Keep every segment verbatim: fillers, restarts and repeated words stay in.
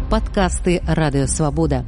Падкасты Радыё Свабода.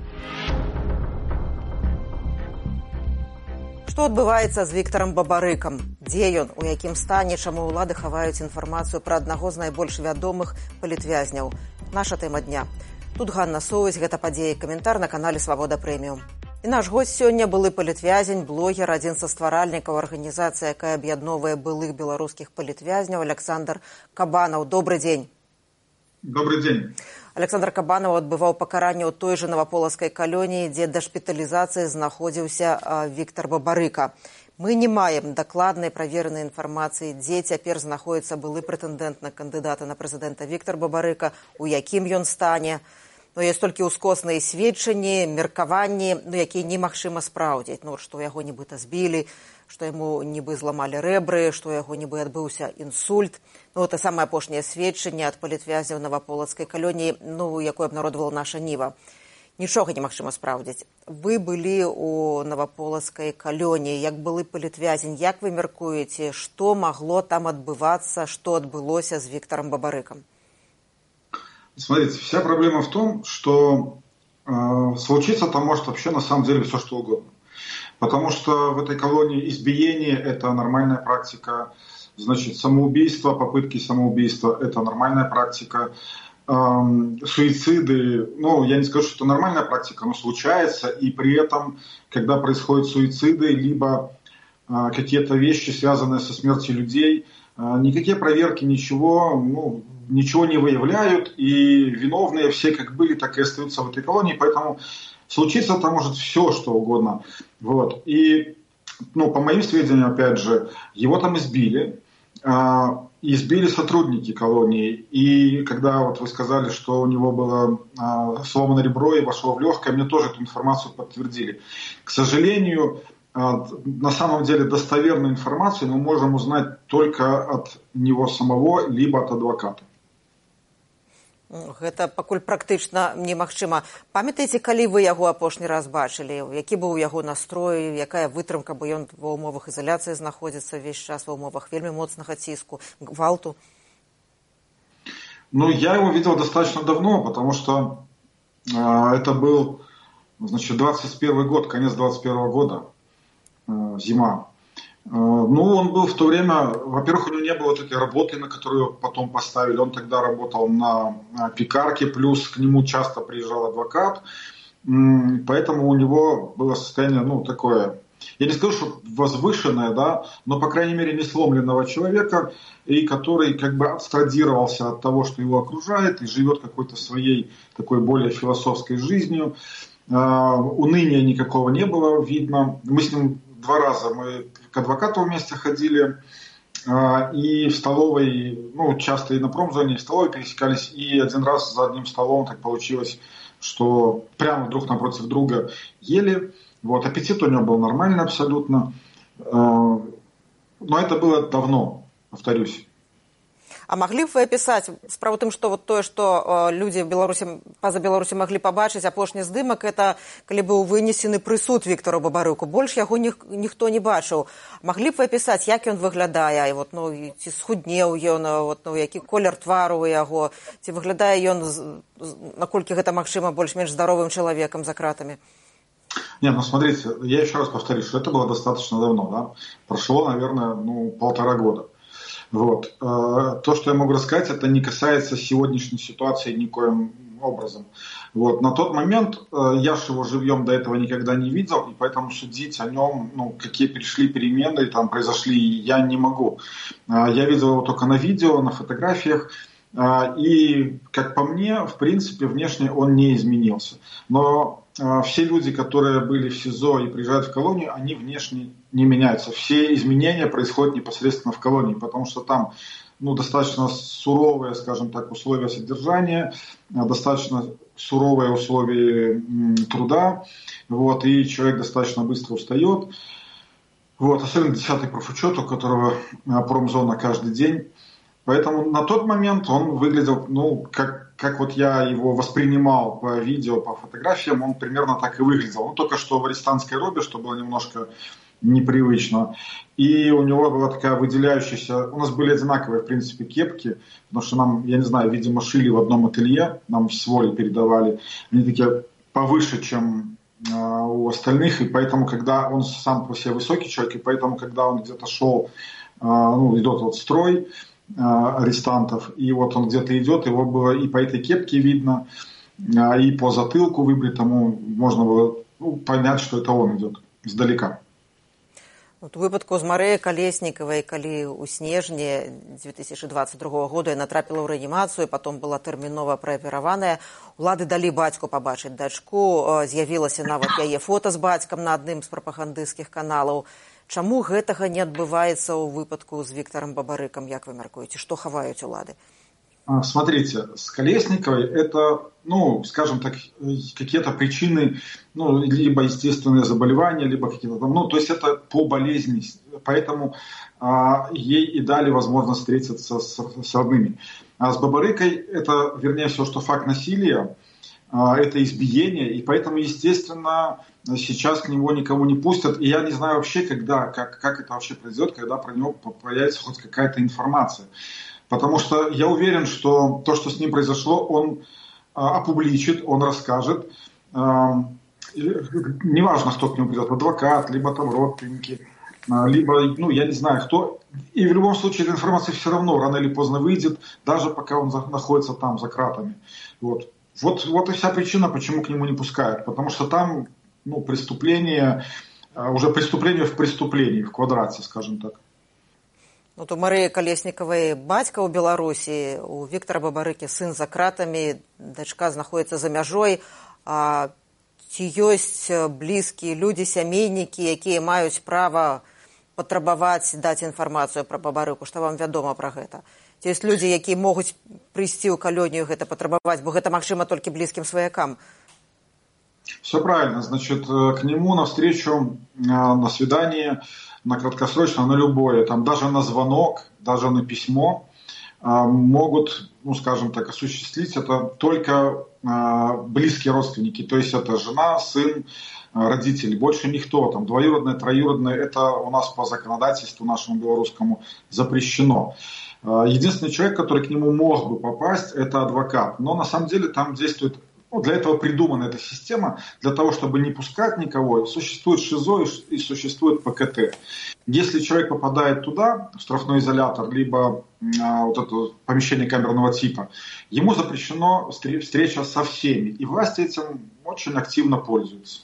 Што адбываецца з Віктарам Бабарыкам? Дзе ён, у якім стане, чаму ўлады хаваюць інфармацыю пра аднаго з найбольш вядомых палітвязняў? Наша тэма дня. Тут Ганна Соваць, гэта падзеі, каментар на канале Свабода Прэміум. І наш госць сёння былы палітвязень, блогер, адзін са стваральнікаў арганізацыі, якая аб'ядноўвае былых беларускіх палітвязняў, Александр Кабанаў. Добры дзень. Добрый день. Александр Кабанаў адбываў пакаранне ў той жа наваполацкай калоніі, дзе да шпіталізацыі знаходзіўся Віктар Бабарыка. Мы не маем дакладнай праверанай інфармацыі, дзе цяпер знаходзіцца былы прэтэндэнт на кандыдата на прэзідэнта Віктар Бабарыка, у якім ён стане. Ну, ёсць толькі ўскосныя сведчанні, меркаванні, ну, якія немагчыма спраўдзіць. Ну, што яго нібыта збілі, што яму нібы зламалі рэбры, што яго нібы адбыўся інсульт. Ну, это самае апошняе сведчанне ад палітвязняў наваполацкай калоніі, ну, якое абнародавала наша Ніва. Нічога немагчыма спраўдзіць. Вы былі ў наваполацкай калоніі, як былы палітвязень, як вы мяркуеце, што магло там адбывацца, што адбылося з Віктарам Бабарыкам? Смотрите, вся проблема в том, что э, случиться там может вообще на самом деле все что угодно. Потому что в этой колонии избиение – это нормальная практика, значит, самоубийство, попытки самоубийства – это нормальная практика, эм, суициды, ну, я не скажу, что это нормальная практика, но случается, и при этом, когда происходят суициды, либо э, какие-то вещи, связанные со смертью людей, э, никакие проверки, ничего, ну, ничего не выявляют, и виновные все как были, так и остаются в этой колонии, поэтому случиться там может все, что угодно. Вот. И, ну, по моим сведениям, опять же, его там избили, э, избили сотрудники колонии, и когда вот вы сказали, что у него было э, сломано ребро и вошло в легкое, мне тоже эту информацию подтвердили. К сожалению, э, на самом деле достоверную информацию мы можем узнать только от него самого, либо от адвоката. Гэта пакуль практычна немагчыма. Памятаеце, калі вы яго апошні раз бачылі? Які быў яго настрой, якая вытрымка, бо ён ва ўмовах изоляцыі знаходзіцца весь час, ва ўмовах вельмі моцнага ціску, гвалту? Ну, я его видел достаточно давно, потому что э, это был, значит, двадцать первый год, конец двадцать первого года, э, зима. Ну, он был в то время, во-первых, у него не было вот этой работы, на которую потом поставили. Он тогда работал на пекарке, плюс к нему часто приезжал адвокат. Поэтому у него было состояние, ну, такое, я не скажу, что возвышенное, да, но, по крайней мере, не сломленного человека, и который как бы абстрагировался от того, что его окружает, и живет какой-то своей такой более философской жизнью. Уныния никакого не было видно. Мы с ним два раза мы к адвокату вместе ходили, и в столовой, ну, часто и на промзоне, и в столовой пересекались, и один раз за одним столом так получилось, что прямо друг напротив друга ели. Вот, аппетит у него был нормальный абсолютно, но это было давно, повторюсь. А маглі б вы апісаць, справа ў тым, што вот тое, што людзі Беларусі, па-за Беларусі маглі пабачыць апошні здымак, это калі быў вынесены прысуд Віктару Бабарыку. Больш яго ніх, ніхто не бачыў. Маглі б вы апісаць, як ён выглядае, вот, ну, ці схуднеў ён, вот, ну, які колер твару у яго, ці выглядае ён, наколькі гэта магчыма, больш-менш здаровым чалавекам за кратамі? Нет, ну смотрите, я еще раз повторюсь, что это было достаточно давно, да? Прошло, наверное, ну, полтора года. Вот. То, что я могу рассказать, это не касается сегодняшней ситуации никоим образом. Вот. На тот момент я же его живьем до этого никогда не видел, и поэтому судить о нем, ну, какие пришли перемены, там произошли, я не могу. Я видел его только на видео, на фотографиях, и, как по мне, в принципе, внешне он не изменился. Но все люди, которые были в СИЗО и приезжают в колонию, они внешне не меняются. Все изменения происходят непосредственно в колонии, потому что там, ну, достаточно суровые, скажем так, условия содержания, достаточно суровые условия труда, вот, и человек достаточно быстро устает. Вот, особенно десятый профучет, у которого промзона каждый день. Поэтому на тот момент он выглядел, ну, как, как вот я его воспринимал по видео, по фотографиям, он примерно так и выглядел. Он только что в арестантской робе, что было немножко непривычного. И у него была такая выделяющаяся... У нас были одинаковые, в принципе, кепки, потому что нам, я не знаю, видимо, шили в одном ателье, нам с Волей передавали. Они такие повыше, чем э, у остальных, и поэтому, когда он сам по себе высокий человек, и поэтому, когда он где-то шел, э, ну, идет вот строй э, арестантов, и вот он где-то идет, его было и по этой кепке видно, э, и по затылку выбритому можно было, ну, понять, что это он идет издалека. У выпадку з Марыяй Калеснікавай, калі ў снежні две тысячи двадцать другого года яна трапіла ў рэанімацыю, потом была тэрмінова праапераваная, улады далі бацьку пабачыць дачку, з'явілася нават яе фота з бацькам на адным з прапагандысцкіх каналаў. Чаму гэтага не адбываецца ў выпадку з Віктарам Бабарыкам, як вы мяркуеце? Што хаваюць улады? Смотрите, с Колесниковой это, ну, скажем так, какие-то причины, ну, либо естественные заболевания, либо какие-то там, ну, то есть это по болезни, поэтому а, ей и дали возможность встретиться с, с родными. А с Бабарыкой это, вернее всего, что факт насилия, а, это избиение, и поэтому, естественно, сейчас к нему никого не пустят, и я не знаю вообще, когда, как, как это вообще произойдет, когда про него появится хоть какая-то информация. Потому что я уверен, что то, что с ним произошло, он а, опубличит, он расскажет. А, неважно, кто к нему придет, адвокат, либо там родственники, а, либо, ну, я не знаю, кто. И в любом случае эта информация все равно рано или поздно выйдет, даже пока он за, находится там, за кратами. Вот. Вот, вот и вся причина, почему к нему не пускают. Потому что там, ну, преступление, уже преступление в преступлении, в квадрате, скажем так. Вот у Марыі Калеснікавай бацька ў Беларусі, у Віктара Бабарыкі сын за кратамі, дачка знаходзіцца за мяжой. А ці ёсць блізкія людзі, сямейнікі, якія маюць права патрабаваць даць інфармацыю пра Бабарыку? Што вам вядома пра гэта? Ці ёсць людзі, якія могуць прыйсці ў калонію гэта патрабаваць, бо гэта магчыма толькі блізкім сваякам? Все правильно. Значит, к нему навстречу, на свидание, на краткосрочное, на любое, там даже на звонок, даже на письмо могут, ну, скажем так, осуществить это только близкие родственники. То есть это жена, сын, родители, больше никто. Там двоюродное, троюродное, это у нас по законодательству нашему белорусскому запрещено. Единственный человек, который к нему мог бы попасть, это адвокат. Но на самом деле там действует... Ну, для этого придумана эта система, для того, чтобы не пускать никого. Существует ШИЗО и существует ПКТ. Если человек попадает туда, в штрафной изолятор, либо а, вот это помещение камерного типа, ему запрещено встреча со всеми. И власти этим очень активно пользуются.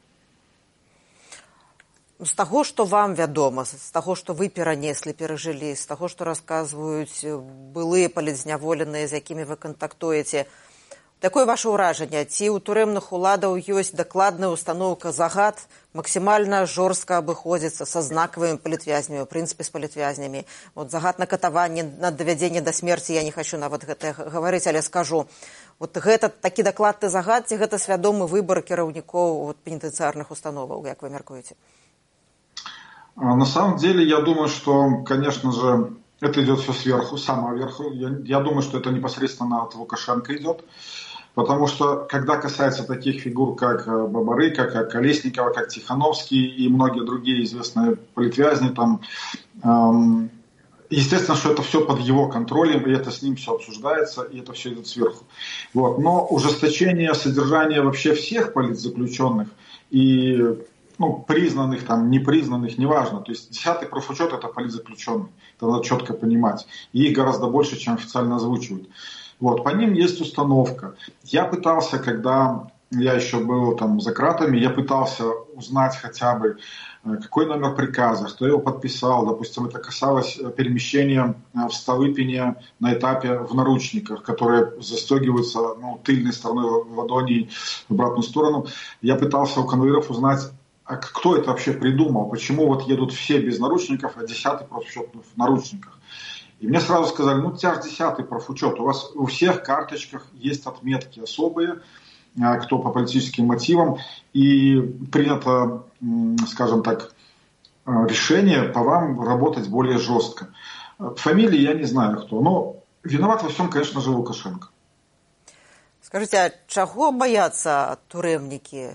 З таго, што вам вядома, з таго, што вы перанеслі, перажылі, з таго, што расказваюць былыя палітзняволеныя, з якімі вы кантактуеце, такое ваше ўражанне, ці ў турэмных уладаў ёсць дакладная установка загад максімальна жорстка абыходзіцца са знакавымі палітвязнямі, у прынцыпе з палітвязнямі. Вот загад на катаванне, на давядзенне да смерці, я не хочу нават гэта гаварыць, але скажу. Вот гэта такі дакладны загад, ці гэта свядомы выбар кіраўнікоў вот, пенітэнцыярных установаў, як вы мяркуеце? На самом деле, я думаю, что, конечно же, это идет все сверху, с самого верху. Я, я думаю, что это непосредственно от Лукашенко идет. Потому что, когда касается таких фигур, как Бабарыка, как Колесникова, как Тихановский и многие другие известные политвязни, там, эм, естественно, что это все под его контролем, и это с ним все обсуждается, и это все идет сверху. Вот. Но ужесточение содержания вообще всех политзаключенных и ну, признанных, там, непризнанных, неважно. То есть десятый профучет – это политзаключенный. Это надо четко понимать. И их гораздо больше, чем официально озвучивают. Вот, по ним есть установка. Я пытался, когда я еще был там за кратами, я пытался узнать хотя бы, какой номер приказа, кто его подписал. Допустим, это касалось перемещения в Столыпине на этапе в наручниках, которые застегиваются ну, тыльной стороной ладоней в обратную сторону. Я пытался у конвоиров узнать, а кто это вообще придумал, почему вот едут все без наручников, а десятый профучет в наручниках. И мне сразу сказали, ну, у тебя же десятый профучет, у вас у всех карточках есть отметки особые, кто по политическим мотивам, и принято, скажем так, решение по вам работать более жестко. Фамилии я не знаю кто, но виноват во всем, конечно же, Лукашенко. Скажите, а чего боятся турэмнікі?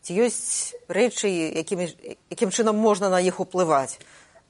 Ці ёсць рэчы, якімі, якім чынам можна на іх уплываць?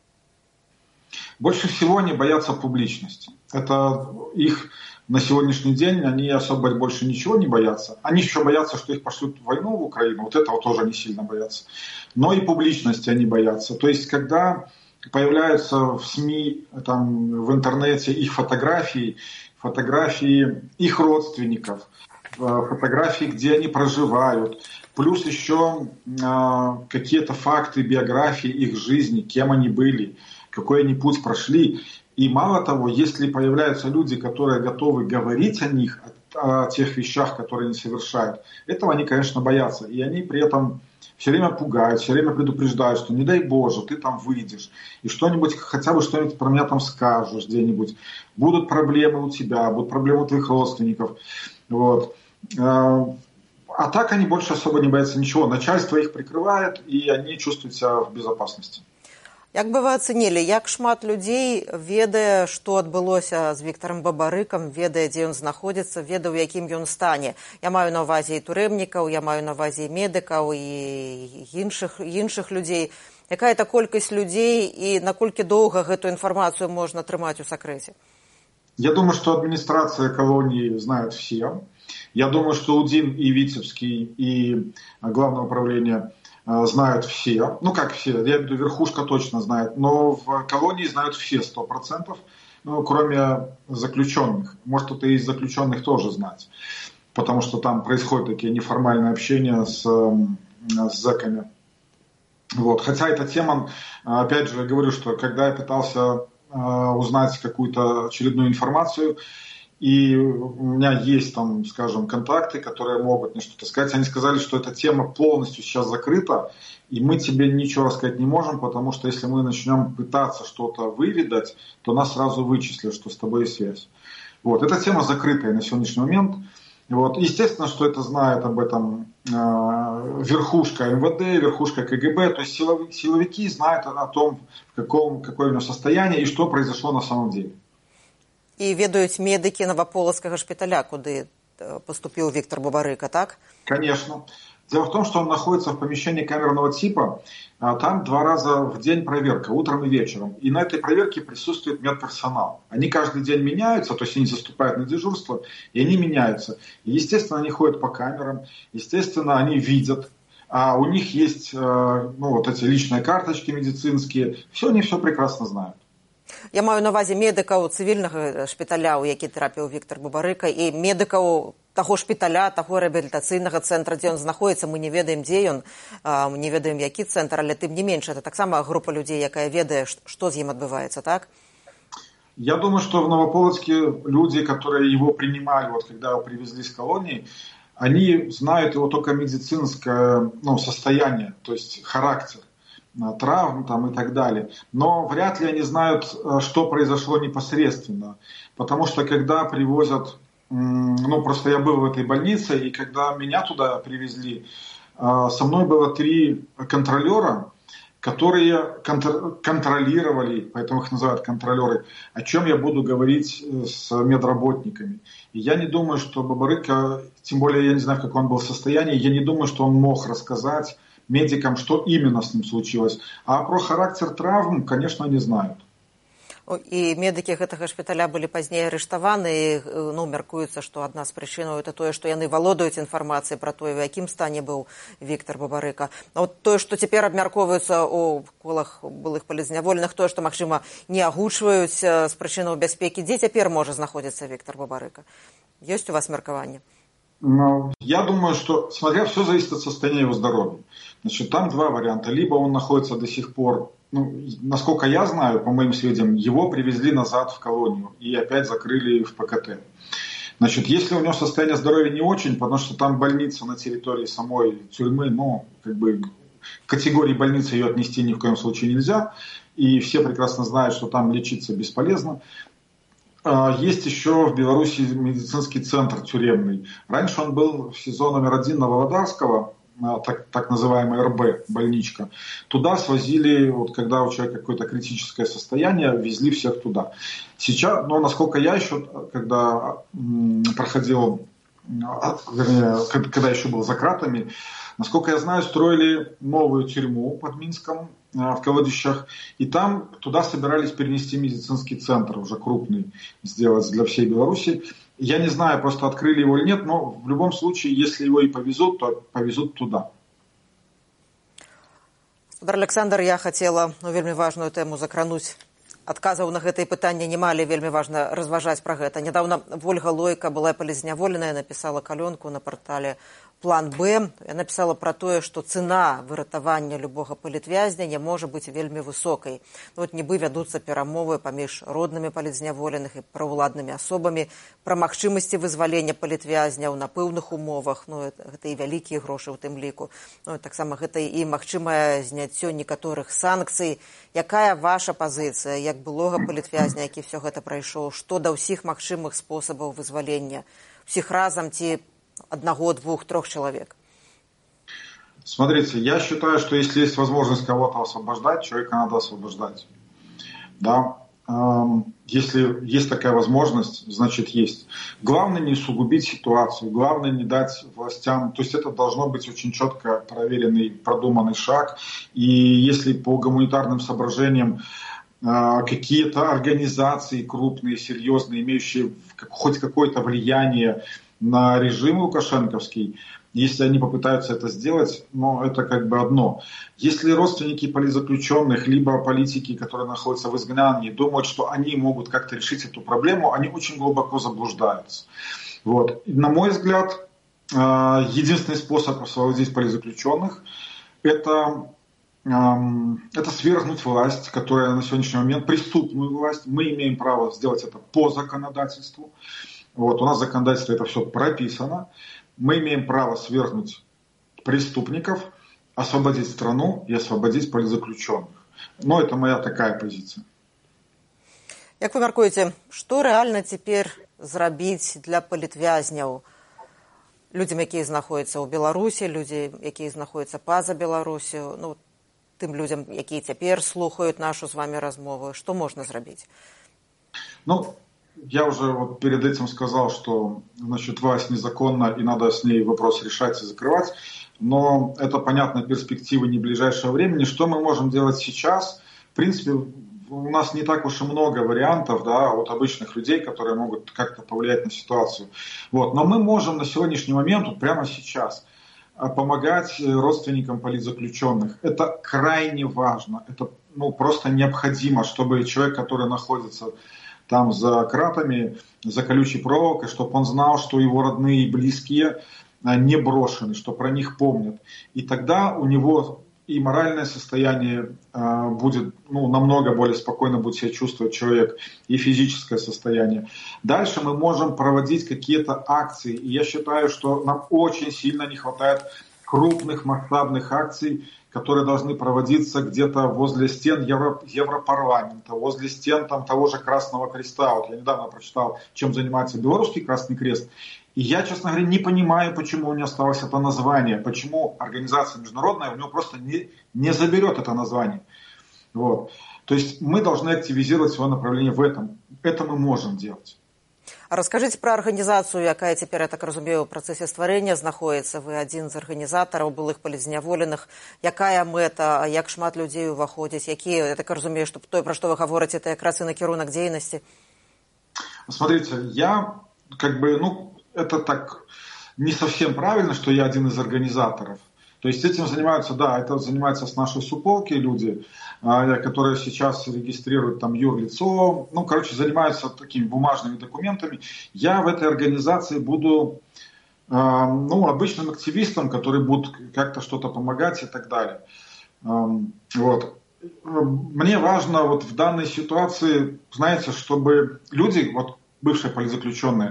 Больше всего они боятся публичности. Это их на сегодняшний день, они особо больше ничего не боятся. Они еще боятся, что их пошлют в войну в Украину. Вот этого тоже они сильно боятся. Но и публичности они боятся. То есть, когда появляются в СМИ, там, в интернете их фотографии, фотографии их родственников, фотографии, где они проживают, плюс еще э, какие-то факты, биографии их жизни, кем они были, какой они путь прошли. И мало того, если появляются люди, которые готовы говорить о них, о, о тех вещах, которые они совершают, этого они, конечно, боятся. И они при этом все время пугают, все время предупреждают, что не дай Боже, ты там выйдешь, и что-нибудь, хотя бы что-нибудь про меня там скажешь где-нибудь. Будут проблемы у тебя, будут проблемы у твоих родственников. Вот. А так они больше особо не боятся ничего. Начальство их прикрывает, и они чувствуют себя в безопасности. Як бы вы ацэнілі, як шмат людзей ведае, што адбылося з Віктарам Бабарыкам, ведае, дзе ён знаходзіцца, ведае, у якім ён стане? Я маю на ўвазе і турэмнікаў, я маю на ўвазе і медыкаў, і іншых, іншых людзей. Якая это колькасць людзей і наколькі доўга гэту інфармацыю можна трымаць у сакрэце? Я думаю, что администрация колонии знает все. Я думаю, что УДИН и Витебский, и Главное управление знают все. Ну, как все, я имею в виду, верхушка точно знает. Но в колонии знают все, сто процентов, ну, кроме заключенных. Может, кто-то из заключенных тоже знать. Потому что там происходят такие неформальные общения с, с зэками. Вот. Хотя эта тема, опять же, я говорю, что когда я пытался узнать какую-то очередную информацию, и у меня есть там, скажем, контакты, которые могут мне что-то сказать. Они сказали, что эта тема полностью сейчас закрыта, и мы тебе ничего рассказать не можем, потому что если мы начнем пытаться что-то выведать, то нас сразу вычислят, что с тобой есть связь. Вот. Эта тема закрытая на сегодняшний момент. Вот. Естественно, что это знает об этом э, верхушка эм вэ дэ, верхушка ка гэ бэ, то есть силовики, силовики знают о том, в каком, какое у него состояние и что произошло на самом деле. І ведаюць медыкі Новополоцкага шпіталя, куды поступил Виктор Бабарыка, так? Конечно. Дело в том, что он находится в помещении камерного типа. Там два раза в день проверка, утром и вечером. И на этой проверке присутствует медперсонал. Они каждый день меняются, то есть они заступают на дежурство, и они меняются. И, естественно, они ходят по камерам, естественно, они видят. А у них есть ну, вот эти личные карточки медицинские. Все, они все прекрасно знают. Я маю на ўвазе медыкаў цывільнага шпіталя, у які трапіў Віктор Бабарыка, і медыкаў таго шпіталя, таго рэабілітацыйнага цэнтра, дзе ён знаходзіцца. Мы не ведаем, дзе ён, мы не ведаем, які цэнтр, але тым не менш, это таксама група людзей, якая ведае, што з ім адбываецца, так? Я думаю, что в Новополоцке люди, которые его принимали, вот когда его привезли с колонии, они знают его только медицинское ну, состояние, то есть характер травм там, и так далее. Но вряд ли они знают, что произошло непосредственно. Потому что когда привозят... Ну, просто я был в этой больнице, и когда меня туда привезли, со мной было три контролера, которые контролировали, поэтому их называют контролеры, о чем я буду говорить с медработниками. И я не думаю, что Бабарыка, тем более я не знаю, в каком он был состоянии, я не думаю, что он мог рассказать медикам, что именно с ним случилось. А про характер травм, конечно, не знают. І медыкі гэтага шпіталя былі пазней арыштаваны. Ну, мяркуецца, што адна з прычынаў это тое, што яны валодаюць інфармацыяй пра тое, у якім стане быў Віктор Бабарыка. А вот тое, што цяпер абмяркоўваецца ў колах былых палізняволеных, тое, што, магчыма, не агучваюць з прычынаў бяспекі, дзе цяпер можа знаходзіцца Віктор Бабарыка? Ёсць у вас меркаванне? Ну, я думаю, что, смотря, все зависит от состояния его здоровья. Значит, там два варианта. Либо он находится до сих пор, ну, насколько я знаю, по моим сведениям, его привезли назад в колонию и опять закрыли в пэ ка тэ. Значит, если у него состояние здоровья не очень, потому что там больница на территории самой тюрьмы, ну, как бы, к категории больницы ее отнести ни в коем случае нельзя, и все прекрасно знают, что там лечиться бесполезно. Есть еще в Беларуси медицинский центр тюремный. Раньше он был в СИЗО номер один Нововодарского, так, так называемая эр бэ, больничка. Туда свозили, вот когда у человека какое-то критическое состояние, везли всех туда. Сейчас, но насколько я еще, когда м, проходил вернее, когда еще был за кратами, насколько я знаю, строили новую тюрьму под Минском, в Колодищах, и там туда собирались перенести медицинский центр, уже крупный, сделать для всей Беларуси. Я не знаю, просто открыли его или нет, но в любом случае, если его и повезут, то повезут туда. Александр, я хотела ну, вельмі важную тему закрануць. Адказаў на гэтае пытанне не малі, вельмі важна разважаць пра гэта. Нядаўна Вольга Лойка была палізняволеная, напісала калёнку на партале «План Б». Я написала про тое, што цена выратавання любога палітвязня не можа быць вельмі высокай. Ну, вот нібы вядуцца перамовы паміж роднымі палізняволеных і праўладнымі асобамі пра магчымасці вызвалення палітвязняў на пэўных умовах. Ну, гэта і вялікія грошы ў тым ліку. Ну, таксама гэта і магчымае зняццё некаторых санкцый. Якая ваша пазіцыя, як былога палітвязня, які все гэта прайшоў? Што да ўсіх магчымых спосабаў вызвалення? Усіх разам ці одного, двух, трех человек? Смотрите, я считаю, что если есть возможность кого-то освобождать, человека надо освобождать. Да? Если есть такая возможность, значит есть. Главное не усугубить ситуацию, главное не дать властям, то есть это должно быть очень четко проверенный, продуманный шаг. И если по гуманитарным соображениям какие-то организации крупные, серьезные, имеющие хоть какое-то влияние на режим лукашенковский, если они попытаются это сделать, ну, это как бы одно. Если родственники политзаключенных, либо политики, которые находятся в изгнании, думают, что они могут как-то решить эту проблему, они очень глубоко заблуждаются. Вот. И, на мой взгляд, единственный способ освободить политзаключенных – это, это свергнуть власть, которая на сегодняшний момент преступную власть. Мы имеем право сделать это по законодательству. Вот, у нас в законодательстве это все прописано. Мы имеем право свергнуть преступников, освободить страну и освободить политзаключенных. Но это моя такая позиция. Як вы мяркуеце, што рэальна цяпер зрабіць для палітвязняў? Людзям, якія знаходзяцца ў Беларусі, людзі, якія знаходзяцца па-за Беларусю, ну, тым людзям, якія цяпер слухаюць нашу з вами размову, што можна зрабіць? Ну, я уже вот перед этим сказал, что значит, власть незаконна и надо с ней вопрос решать и закрывать. Но это, понятно, перспективы не ближайшего времени. Что мы можем делать сейчас? В принципе, у нас не так уж и много вариантов, да, от обычных людей, которые могут как-то повлиять на ситуацию. Вот. Но мы можем на сегодняшний момент, вот прямо сейчас, помогать родственникам политзаключенных. Это крайне важно. Это ну, просто необходимо, чтобы человек, который находится там за кратами, за колючей проволокой, чтобы он знал, что его родные и близкие не брошены, что про них помнят. И тогда у него и моральное состояние э, будет ну, намного более спокойно будет себя чувствовать человек, и физическое состояние. Дальше мы можем проводить какие-то акции. И я считаю, что нам очень сильно не хватает крупных масштабных акций, которые должны проводиться где-то возле стен Евро, Европарламента, возле стен там, того же Красного Креста. Вот я недавно прочитал, чем занимается Белорусский Красный Крест. И я, честно говоря, не понимаю, почему у него осталось это название, почему организация международная у него просто не, не заберет это название. Вот. То есть мы должны активизировать свое направление в этом. Это мы можем делать. А расскажите про организацию, якая теперь, я так разумею, в процессе стварэння знаходится. Вы один из организаторов былых палізняволеных. Якая мэта, як шмат людей уваходзіць, якія, я так разумею, что то, про что вы говорите, это как раз и накірунак дзейнасці? Смотрите, я как бы, ну, это так не совсем правильно, что я один из организаторов. То есть этим занимаются, да, это занимаются с нашей суполки люди, которые сейчас регистрируют там юрлицо, ну, короче, занимаются такими бумажными документами. Я в этой организации буду, ну, обычным активистом, который будет как-то что-то помогать и так далее. Вот. Мне важно вот в данной ситуации, знаете, чтобы люди, вот бывшие политзаключенные,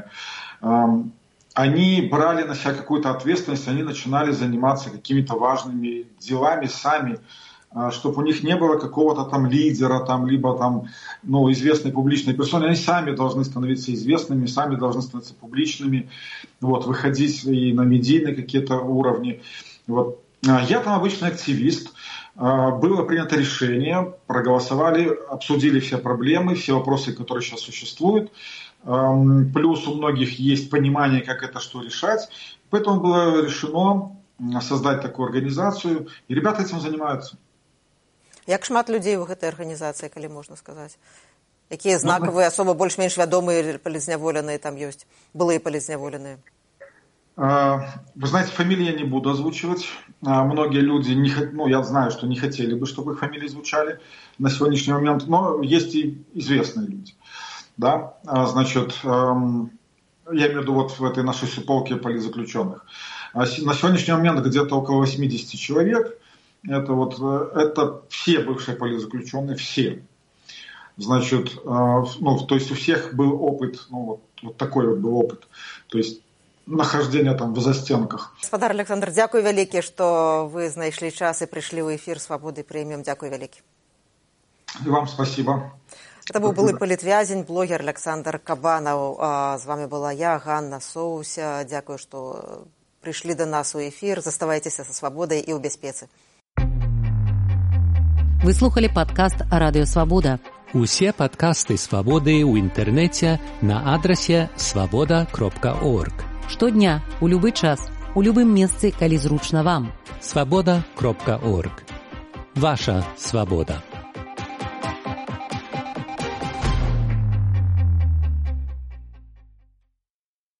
они брали на себя какую-то ответственность, они начинали заниматься какими-то важными делами сами, чтобы у них не было какого-то там лидера, там, либо там, ну, известной публичной персоны. Они сами должны становиться известными, сами должны становиться публичными, вот, выходить и на медийные какие-то уровни. Вот. Я там обычный активист. Было принято решение, проголосовали, обсудили все проблемы, все вопросы, которые сейчас существуют. плюс у многих есть понимание, как это что решать. Поэтому было решено создать такую организацию, и ребята этим занимаются. Як шмат людей ў гэтай арганізацыі, калі можна сказаць? Якія знакавыя, асоба больш-менш вядомыя палізняволеныя там ёсць, былыя палізняволеныя? Вы знаете, фамилии я не буду озвучивать. Многие люди, не, ну, я знаю, что не хотели бы, чтобы их фамилии звучали на сегодняшний момент, но есть и известные люди. Да? Значит, я имею в виду вот в этой нашей суполке политзаключенных. На сегодняшний момент где-то около восемьдесят человек. Это, вот, это все бывшие политзаключенные, все. Значит, ну, то есть у всех был опыт, ну, вот, вот такой вот был опыт. То есть нахождение там в застенках. Гаспадар Александр, дякую вялікі, што вы знайшлі час і прыйшлі ў эфір Свабоды Прэміум. Дякую вялікі. И вам спасибо. Это был былы палітвязень, блогер Александр Кабанаў. З вами была я, Ганна Соуся. Дякую, што прыйшлі да нас у эфір. Заставайцеся са свабодай і ў бяспецы. Вы слухали падкаст Радыё Свабода. Усе падкасты Свабоды ў інтэрнэце на адрасе свабода кропка орг. Штодня, у любы час, у любым месцы, калі зручна вам. свабода кропка орг. Ваша свабода.